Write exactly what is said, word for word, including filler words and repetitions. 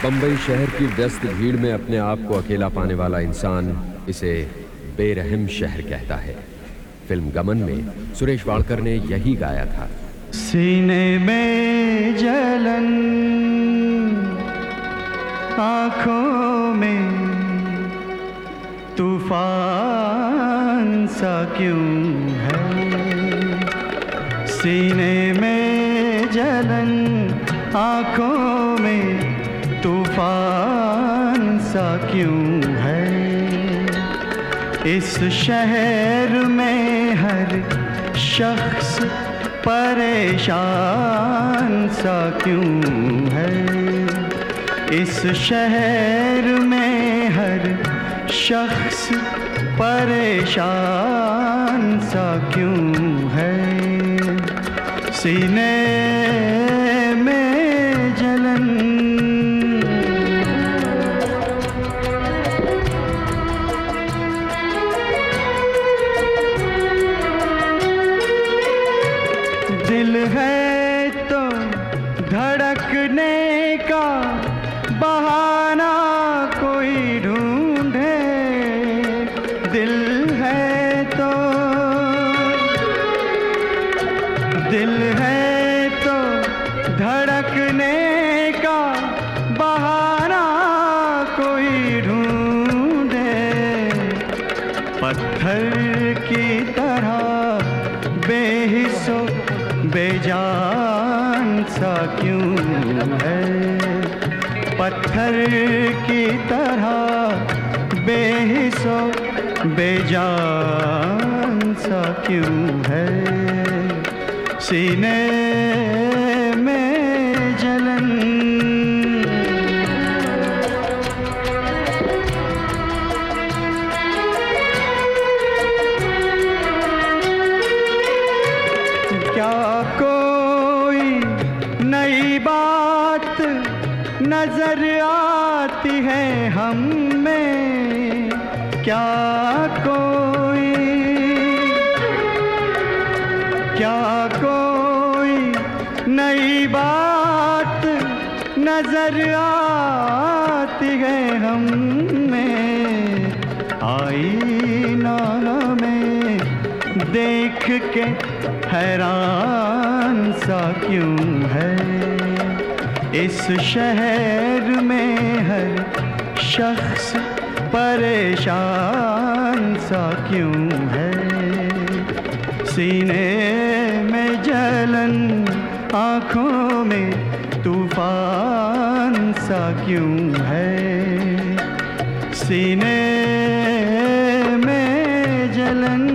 बम्बई शहर की व्यस्त भीड़ में अपने आप को अकेला पाने वाला इंसान इसे बेरहम शहर कहता है। फिल्म गमन में सुरेश वाडकर ने यही गाया था। सीने में जलन, आँखों में तूफान सा क्यों है। सीने में जलन, आँखों में तूफान सा क्यों है। इस शहर में हर शख्स परेशान सा क्यों है। इस शहर में हर शख्स परेशान सा क्यों है। सीने में जलन, दिल है तो धड़कने का बहाना कोई ढूंढे। दिल है तो दिल है तो धड़कने का बहाना कोई ढूंढे। पत्थर की तरह बेहिस्सो बेजान सा क्यों है। पत्थर की तरह बेहिस्सो बेजान सा क्यों है। सीने में जलन, क्या कोई नई बात नजर आती है हम में। क्या कोई क्या कोई नई बात नजर आती है हम में। आईना में देख के हैरान सा क्यों है। इस शहर में हर शख्स परेशान सा क्यों है। सीने में जलन, आँखों में तूफान सा क्यों है। सीने में जलन।